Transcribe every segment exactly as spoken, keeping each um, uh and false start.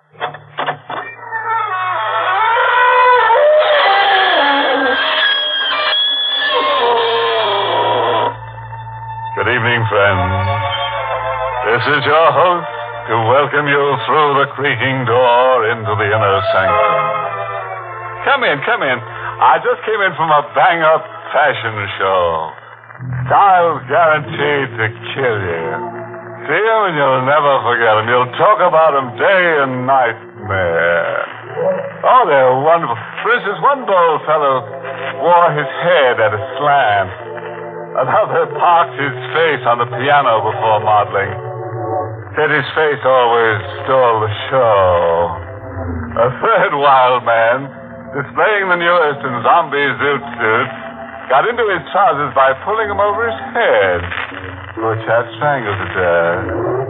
Good evening, friends. This is your host to welcome you through the creaking door into the inner sanctum. Come in, come in. I just came in from a bang-up fashion show. Styles guaranteed to kill you. See them and you'll never forget them. You'll talk about them day and night. There. Oh, they're wonderful. For instance, one bold fellow wore his head at a slant. Another parked his face on the piano before modeling. Said his face always stole the show. A third wild man, displaying the newest in zombie zoot suits, got into his trousers by pulling them over his head. Poor chap strangled to death.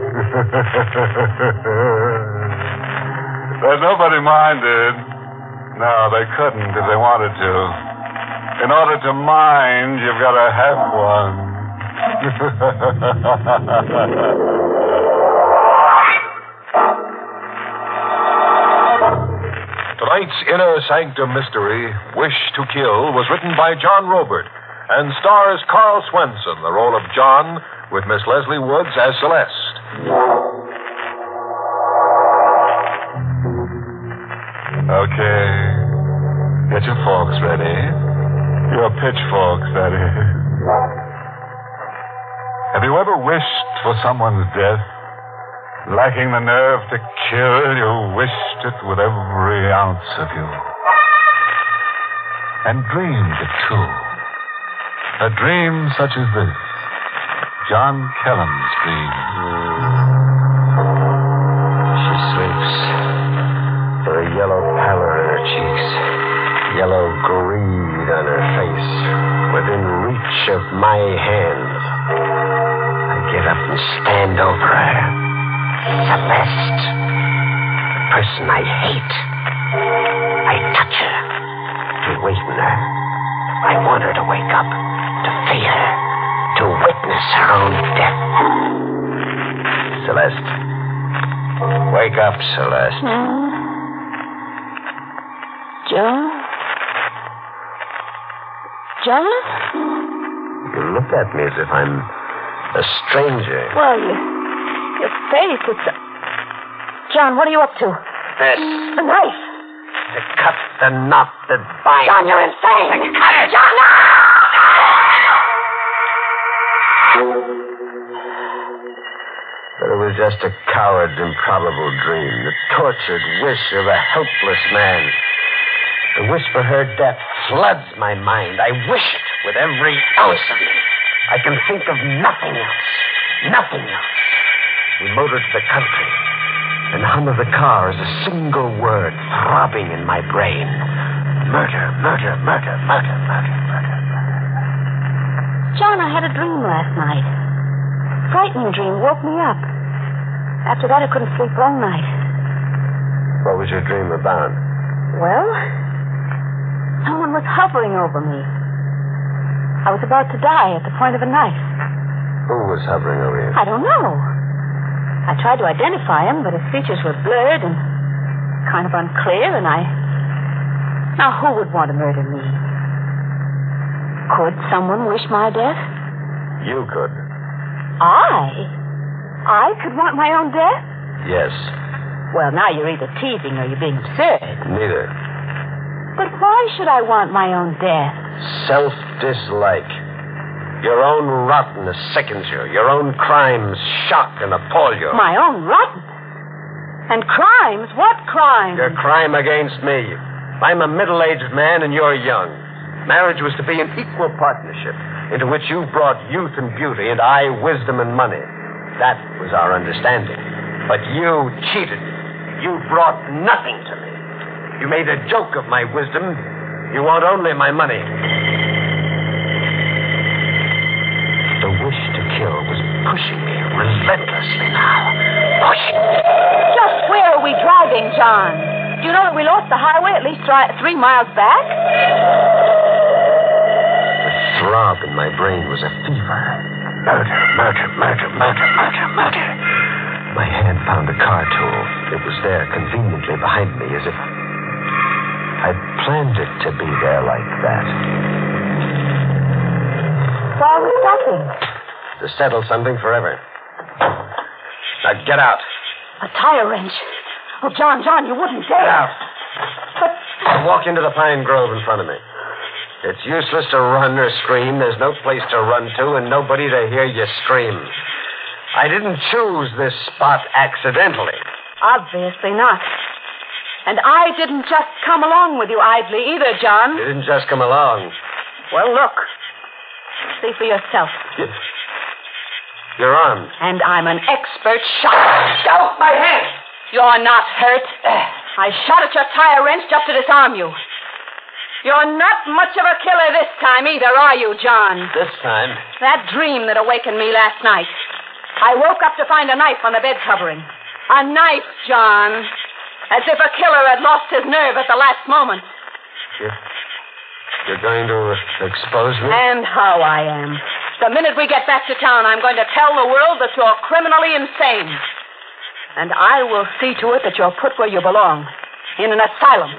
But nobody minded. No, they couldn't if they wanted to. In order to mind, you've got to have one. Tonight's Inner Sanctum Mystery, Wish to Kill, was written by John Robert and stars Carl Swenson, the role of John, with Miss Leslie Woods as Celeste. Okay. Get your forks ready. Your pitchforks, that is. Have you ever wished for someone's death? Lacking the nerve to kill, you wished it with every ounce of you. And dreamed it, too. A dream such as this. John Kellam's dream. She sleeps. There a yellow pallor in her cheeks. Yellow greed on her face. Within reach of my hands. I get up and stand over her. Celeste. The person I hate. I touch her. To waken her. I want her to wake up. To feel her. To witness her own death. Celeste. Wake up, Celeste. Hmm? John? John? You look at me as if I'm a stranger. Well, you, your face, it's... A... John, what are you up to? This. A knife. To cut the knot that binds. John, you're insane. Cut it. John, no! But it was just a coward's improbable dream, the tortured wish of a helpless man. The wish for her death floods my mind. I wish it with every ounce of me. I can think of nothing else. Nothing else. We motor to the country, and the hum of the car is a single word throbbing in my brain. Murder, murder, murder, murder, murder, murder, murder. John, I had a dream last night. Frightening dream. Woke me up. After that, I couldn't sleep all night. What was your dream about? Well, someone was hovering over me. I was about to die at the point of a knife. Who was hovering over you? I don't know. I tried to identify him, but his features were blurred and kind of unclear, and I... Now, who would want to murder me? Could someone wish my death? You could. I? I could want my own death? Yes. Well, now you're either teasing or you're being absurd. Neither. But why should I want my own death? Self-dislike. Your own rottenness sickens you. Your own crimes shock and appall you. My own rottenness? And crimes? What crimes? Your crime against me. I'm a middle-aged man and you're young. Marriage was to be an equal partnership into which you brought youth and beauty and I wisdom and money. That was our understanding. But you cheated. You brought nothing to me. You made a joke of my wisdom. You want only my money. The wish to kill was pushing me relentlessly now. Pushing me. Just where are we driving, John? Do you know that we lost the highway at least three, three miles back? The throb in my brain was a fever. Murder, murder, murder, murder, murder, murder. My hand found a car tool. It was there conveniently behind me, as if I'd planned it to be there like that. Why are we stopping? To settle something forever. Now get out. A tire wrench. Oh, John, John, you wouldn't dare. Get out. But Now walk into the pine grove in front of me. It's useless to run or scream. There's no place to run to and nobody to hear you scream. I didn't choose this spot accidentally. obviously not. And I didn't just come along with you idly either, John. You didn't just come along. Well, look. See for yourself. You're armed. And I'm an expert shot. Out my hand! You're not hurt. I shot at your tire wrench just to disarm you. You're not much of a killer this time either, are you, John? This time? That dream that awakened me last night. I woke up to find a knife on the bed covering. A knife, John. As if a killer had lost his nerve at the last moment. You're, you're going to expose me? And how I am. The minute we get back to town, I'm going to tell the world that you're criminally insane. And I will see to it that you're put where you belong. In an asylum.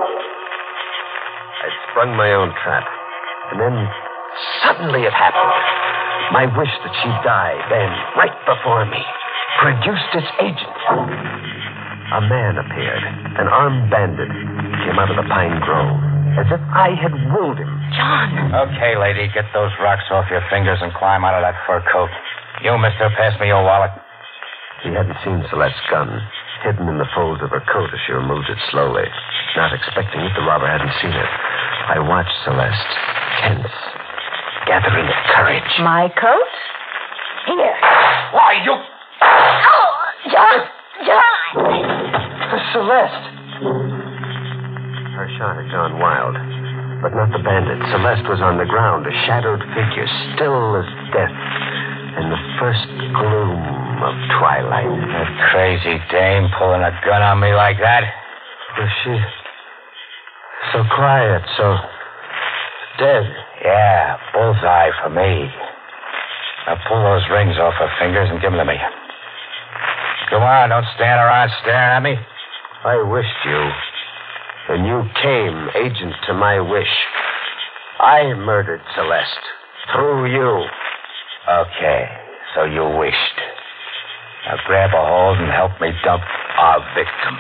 I'd sprung my own trap. And then suddenly it happened. My wish that she die then, right before me, produced its agent. A man appeared, an armed bandit. He came out of the pine grove, as if I had willed him. John. Okay, lady, get those rocks off your fingers and climb out of that fur coat. You, mister, pass me your wallet. He hadn't seen Celeste's gun, hidden in the folds of her coat as she removed it slowly. Not expecting it, the robber hadn't seen it. I watched Celeste, tense, gathering courage. My coat? Here. Why, you... Oh, John! John! Celeste! Her shot had gone wild, but not the bandit. Celeste was on the ground, a shadowed figure, still as death, in the first gloom of twilight. That crazy dame pulling a gun on me like that? Was she so quiet, so dead? Yeah, bullseye for me. Now pull those rings off her fingers and give them to me. Come on, don't stand around staring at me. I wished you, and you came agent to my wish. I murdered Celeste through you. Okay, so you wished. Now grab a hold and help me dump our victim.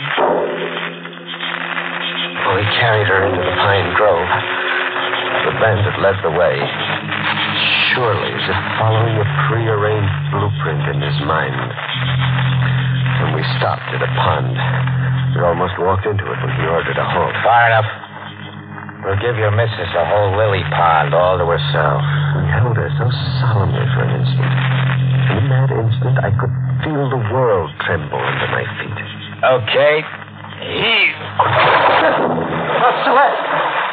Well, he carried her into the pine grove. The bandit led the way, surely as if following a prearranged blueprint in his mind. When we stopped at a pond, we almost walked into it when he ordered a halt. Far enough. We'll give your missus a whole lily pond all to herself. We held her so solemnly for an instant. In that instant, I could feel the world tremble under my feet. Okay. Heave. Oh, Celeste!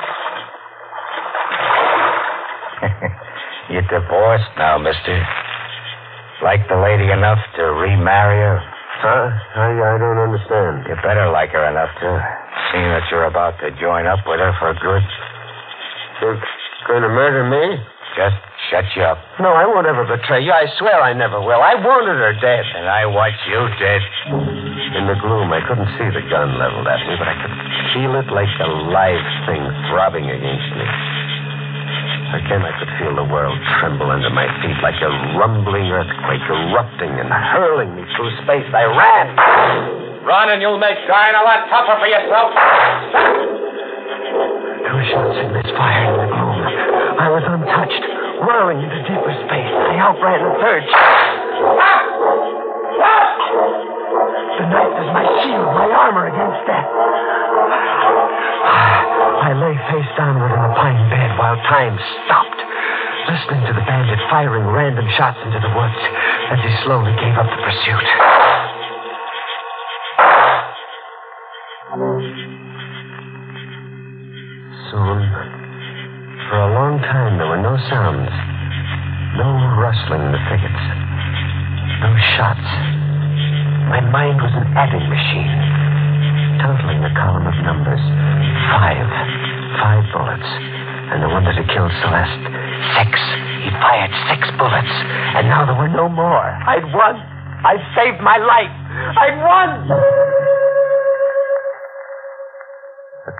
You're divorced now, mister. Like the lady enough to remarry her? Huh? I, I don't understand. You better like her enough to, seeing that you're about to join up with her for good. You're going to murder me? Just shut you up. No, I won't ever betray you. I swear I never will. I wanted her dead. And I want you dead. In the gloom, I couldn't see the gun leveled at me, but I could feel it like a live thing throbbing against me. Again, I could feel the world tremble under my feet like a rumbling earthquake erupting and hurling me through space. I ran. Run and you'll make dying a lot tougher for yourself. There were shots and misfire in the gloom. I was untouched, whirling into deeper space. I outran a third. The knife is my shield, my armor against death. I lay face downward in the pine bed while time stopped, listening to the bandit firing random shots into the woods as he slowly gave up the pursuit. Soon, for a long time, there were no sounds, no rustling in the thickets, no shots. My mind was an adding machine, totaling the column of numbers. Five. Five bullets. And the one that had killed Celeste, six. He fired six bullets. And now there were no more. I'd won. I'd saved my life. I'd won.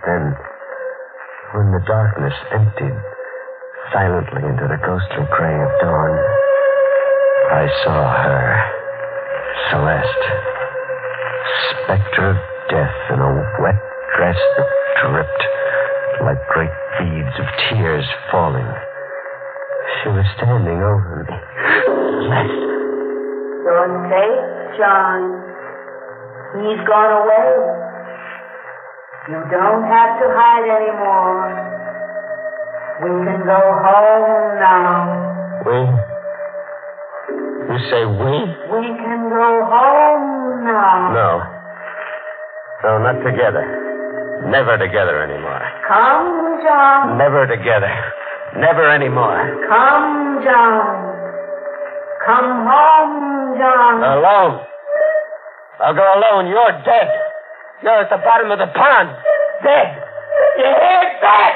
Then, when the darkness emptied silently into the ghostly gray of dawn, I saw her, Celeste, specter of death in a wet dress that dripped like great beads of tears falling. She was standing over me. Celeste. You're safe, John. He's gone away. You don't have to hide anymore. We can go home now. We? You say we? We can go home now. No. No, not together. Never together anymore. Come, John. Never together. Never anymore. Come, John. Come home, John. Alone. I'll go alone. You're dead. You're at the bottom of the pond. Dead. You hear that?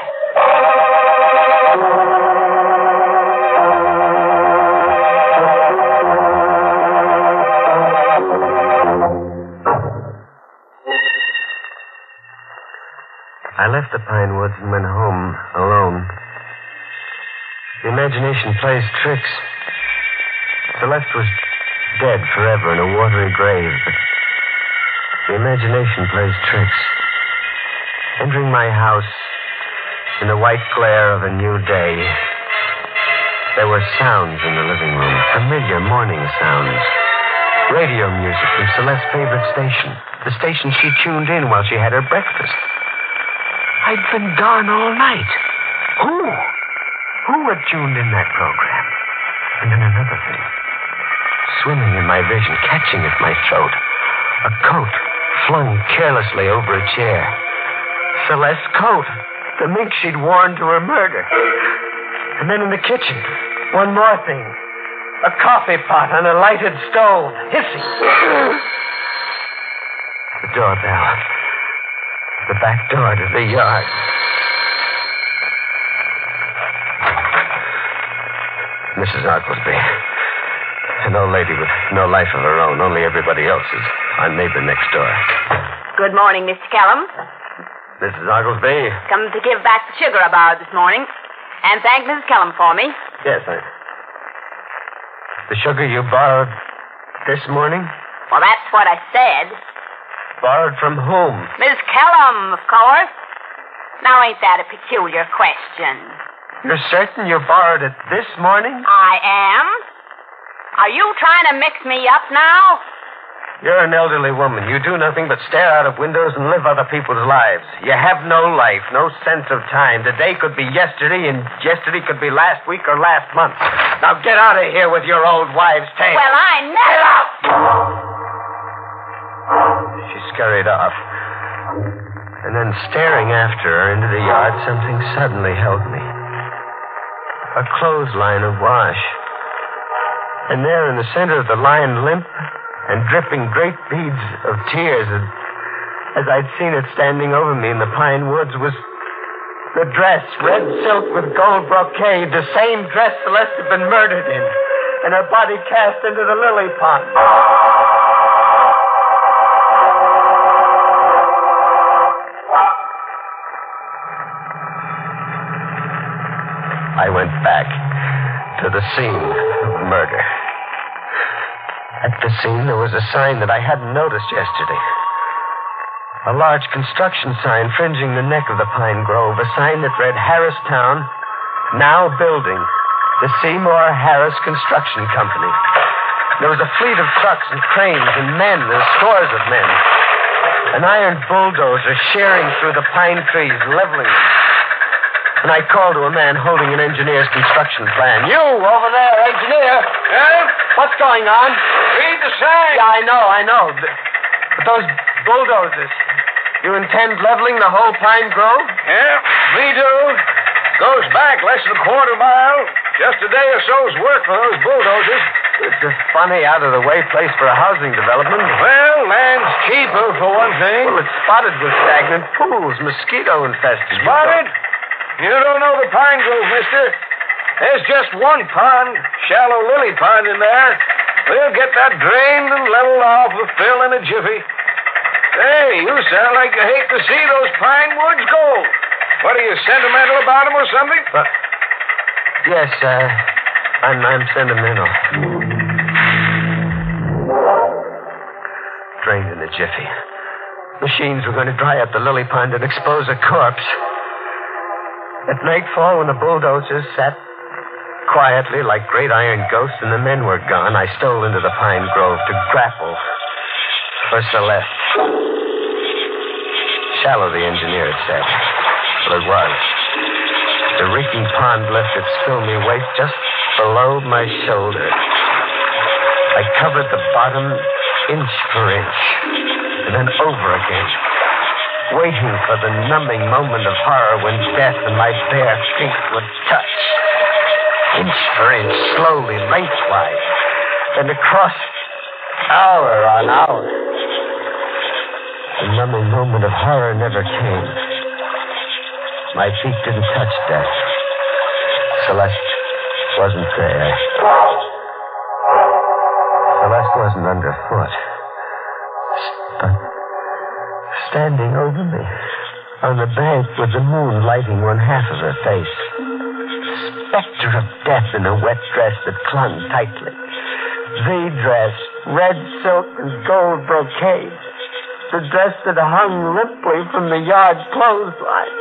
I left the pine woods and went home alone. The imagination plays tricks. Celeste was dead forever in a watery grave, but the imagination plays tricks. Entering my house in the white glare of a new day, there were sounds in the living room, familiar morning sounds. Radio music from Celeste's favorite station, the station she tuned in while she had her breakfast. I'd been gone all night. Who? Who had tuned in that program? And then another thing. Swimming in my vision, catching at my throat. A coat flung carelessly over a chair. Celeste's coat. The mink she'd worn to her murder. And then in the kitchen, one more thing. A coffee pot on a lighted stove, hissing. The doorbell. The back door to the yard. Missus Oglesby. An old lady with no life of her own, only everybody else's. Our neighbor next door. Good morning, Mister Kellum. Missus Oglesby? Come to give back the sugar I borrowed this morning. And thank Missus Kellum for me. Yes, I... The sugar you borrowed this morning? Well, that's what I said. Borrowed from whom? Miss Kellum, of course. Now, ain't that a peculiar question? You're certain you borrowed it this morning? I am. Are you trying to mix me up now? You're an elderly woman. You do nothing but stare out of windows and live other people's lives. You have no life, no sense of time. Today could be yesterday, and yesterday could be last week or last month. Now get out of here with your old wives' tale. Well, I never... She scurried off. And then, staring after her into the yard, something suddenly held me. A clothesline of wash. And there in the center of the line, limp and dripping great beads of tears, as I'd seen it standing over me in the pine woods, was the dress, red silk with gold brocade, the same dress Celeste had been murdered in, and her body cast into the lily pond. I went back to the scene of murder. At the scene, there was a sign that I hadn't noticed yesterday. A large construction sign fringing the neck of the pine grove, a sign that read Harristown, now building, the Seymour Harris Construction Company. There was a fleet of trucks and cranes and men, and scores of men. An iron bulldozer shearing through the pine trees, leveling them. And I called to a man holding an engineer's construction plan. You, over there, engineer. Yeah? What's going on? Read the sign. Yeah, I know, I know. But, but those bulldozers, you intend leveling the whole pine grove? Yeah, we do. Goes back less than a quarter mile. Just a day or so's work for those bulldozers. It's a funny, out-of-the-way place for a housing development. Well, land's cheaper, for one thing. Well, it's spotted with stagnant pools, mosquito infested. Spotted? You don't know the pine grove, mister. There's just one pond, shallow lily pond in there. We'll get that drained and leveled off with fill in a jiffy. Hey, you sound like you hate to see those pine woods go. What, are you sentimental about them or something? Uh, yes, uh, I'm, I'm sentimental. Drained in a jiffy. Machines were going to dry up the lily pond and expose a corpse. At nightfall, when the bulldozers sat quietly like great iron ghosts and the men were gone, I stole into the pine grove to grapple for Celeste. Shallow, the engineer had said. Well, it was. The reeking pond left its filmy waist just below my shoulder. I covered the bottom inch for inch, and then over again, waiting for the numbing moment of horror when death and my bare feet would touch. Inch for inch, slowly, lengthwise, and across, hour on hour. The numbing moment of horror never came. My feet didn't touch death. Celeste wasn't there. Celeste wasn't underfoot. But standing over me on the bank with the moon lighting one half of her face. Specter of death in a wet dress that clung tightly. The dress, red silk and gold brocade. The dress that hung limply from the yard clothesline.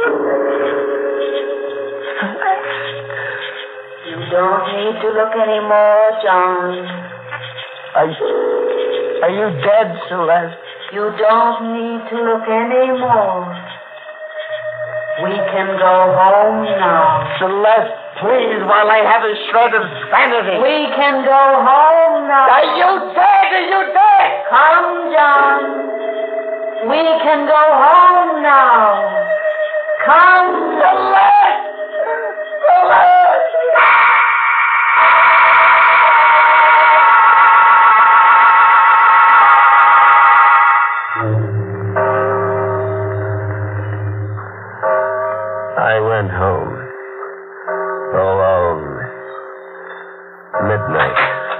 You don't need to look anymore, John. Are you, are you dead, Celeste? You don't need to look anymore. We can go home now. Celeste, please, while I have a shred of sanity. We can go home now. Are you dead? Are you dead? Come, John. We can go home now. Come, Celeste! Celeste! I went home. Alone. Midnight.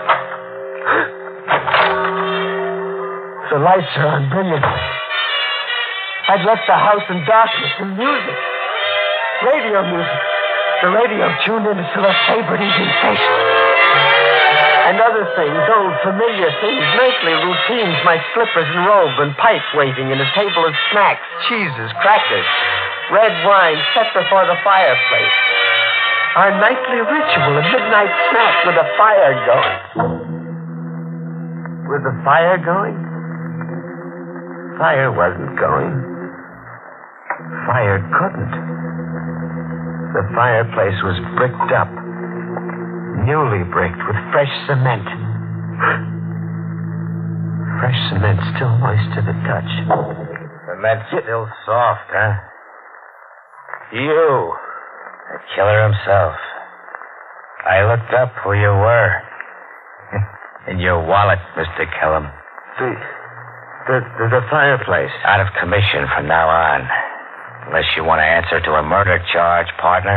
The lights are on brilliantly. I'd left the house in darkness and music. Radio music. The radio tuned into Celeste's favorite evening station. And other things, old familiar things, nightly routines, my slippers and robe and pipe waiting and a table of snacks, cheeses, crackers, red wine set before the fireplace. Our nightly ritual, a midnight snack with a fire going. With the fire going? Fire wasn't going. Fire couldn't. The fireplace was bricked up, newly bricked with fresh cement. Fresh cement still moist to the touch. Cement still soft, huh? You. The killer himself. I looked up who you were. In your wallet, Mister Kellum. The, the, the, the fireplace. Out of commission from now on. Unless you want to answer to a murder charge, partner.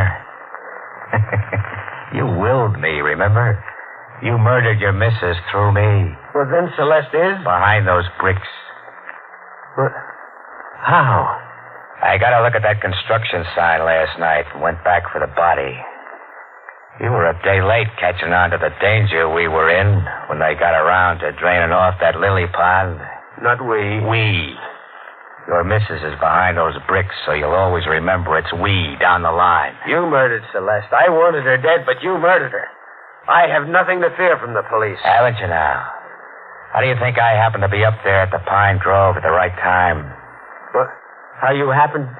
You willed me, remember? You murdered your missus through me. Well, then Celeste is? Behind those bricks. What? How? I got a look at that construction sign last night and went back for the body. You were a day late catching on to the danger we were in when they got around to draining off that lily pond. Not we. We. Your missus is behind those bricks, so you'll always remember it's we down the line. You murdered Celeste. I wanted her dead, but you murdered her. I have nothing to fear from the police. Haven't you now? How do you think I happened to be up there at the Pine Grove at the right time? What? How you happened?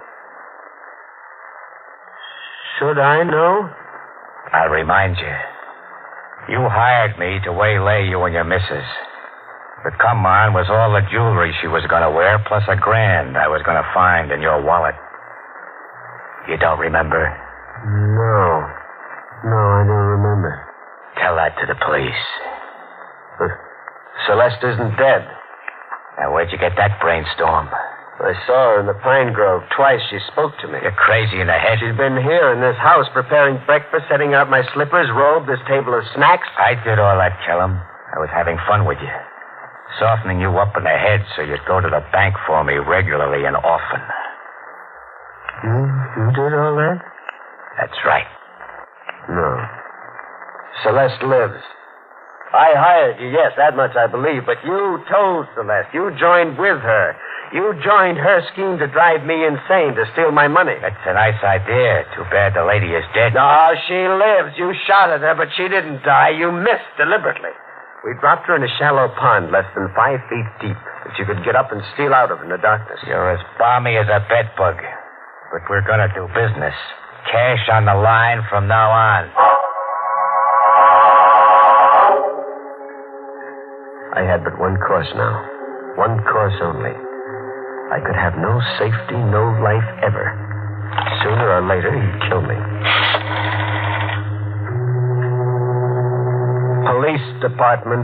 Should I know? I'll remind you. You hired me to waylay you and your missus. The come on was all the jewelry she was going to wear, plus a grand I was going to find in your wallet. You don't remember? No. No, I don't remember. Tell that to the police. But Celeste isn't dead. Now, where'd you get that brainstorm? I saw her in the Pine Grove. Twice she spoke to me. You're crazy in the head. She's been here in this house preparing breakfast, setting out my slippers, robe, this table of snacks. I did all that, Kellum. I was having fun with you. Softening you up in the head so you'd go to the bank for me regularly and often. You, you did all that? That's right. No. Celeste lives. I hired you, yes, that much I believe, but you told Celeste. You joined with her. You joined her scheme to drive me insane, to steal my money. That's a nice idea. Too bad the lady is dead. No, she lives. You shot at her, but she didn't die. You missed deliberately. We dropped her in a shallow pond less than five feet deep that you could get up and steal out of in the darkness. You're as balmy as a bedbug. But we're going to do business. Cash on the line from now on. I had but one course now. One course only. I could have no safety, no life ever. Sooner or later, he'd kill me. Police department.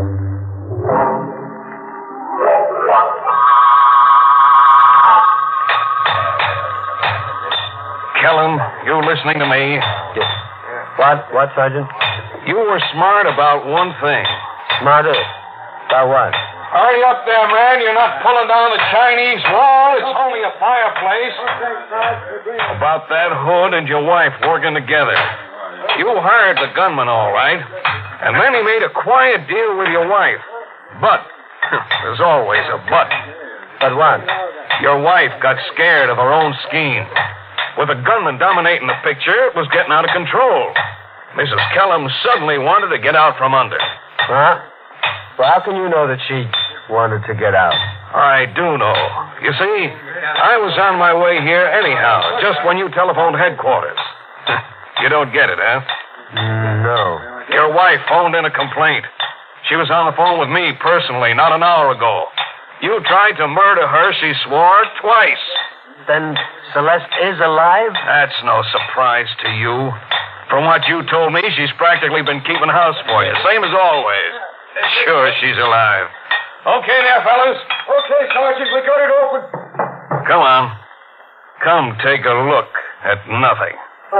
Kellum, you listening to me? Yes. What? What, Sergeant? You were smart about one thing. Smarter? About what? Hurry up there, man. You're not pulling down the Chinese wall. It's only a fireplace. About that hood and your wife working together. You hired the gunman, all right. And then he made a quiet deal with your wife. But, there's always a but. But what? Your wife got scared of her own scheme. With the gunman dominating the picture, it was getting out of control. Missus Kellum suddenly wanted to get out from under. Huh? Well, how can you know that she wanted to get out? I do know. You see, I was on my way here anyhow, just when you telephoned headquarters. You don't get it, huh? No. Your wife phoned in a complaint. She was on the phone with me personally not an hour ago. You tried to murder her, she swore, twice. Then Celeste is alive? That's no surprise to you. From what you told me, she's practically been keeping house for you, same as always. Sure, she's alive. Okay there, fellas. Okay, Sergeant, we got it open. Come on. Come take a look at nothing.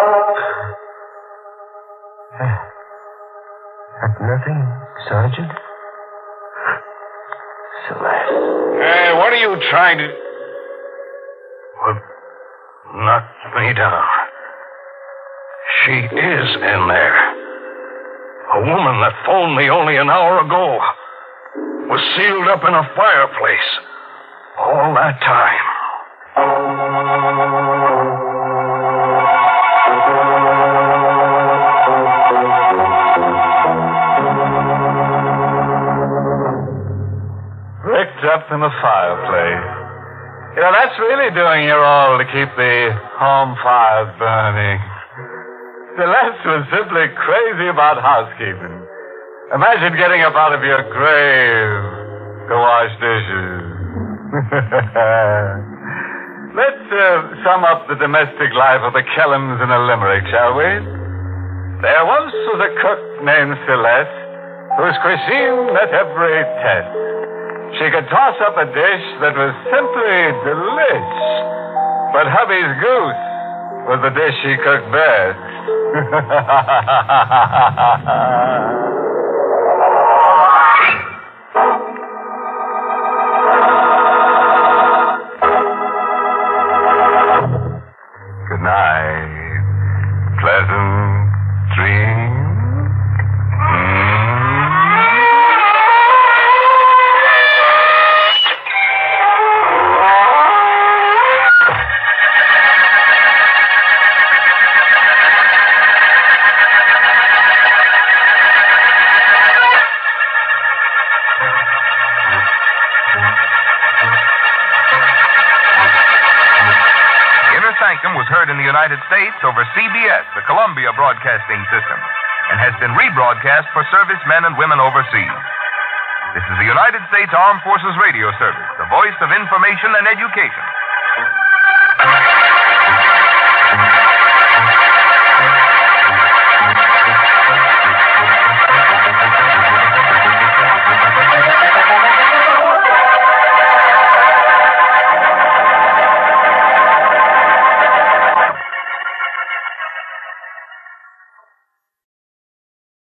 At nothing, Sergeant? Celeste. Hey, what are you trying to... Well, knock me down. She is in there. A woman that phoned me only an hour ago was sealed up in a fireplace all that time. Bricked up in a fireplace. You know, that's really doing your all to keep the home fires burning. Celeste was simply crazy about housekeeping. Imagine getting up out of your grave to wash dishes. Let's uh, sum up the domestic life of the Kellums in a limerick, shall we? There once was a cook named Celeste whose cuisine met every test. She could toss up a dish that was simply delish. But hubby's goose was the dish she cooked best. Good night. Pleasant dreams. Was heard in the United States over C B S, the Columbia Broadcasting System, and has been rebroadcast for servicemen and women overseas. This is the United States Armed Forces Radio Service, the voice of information and education.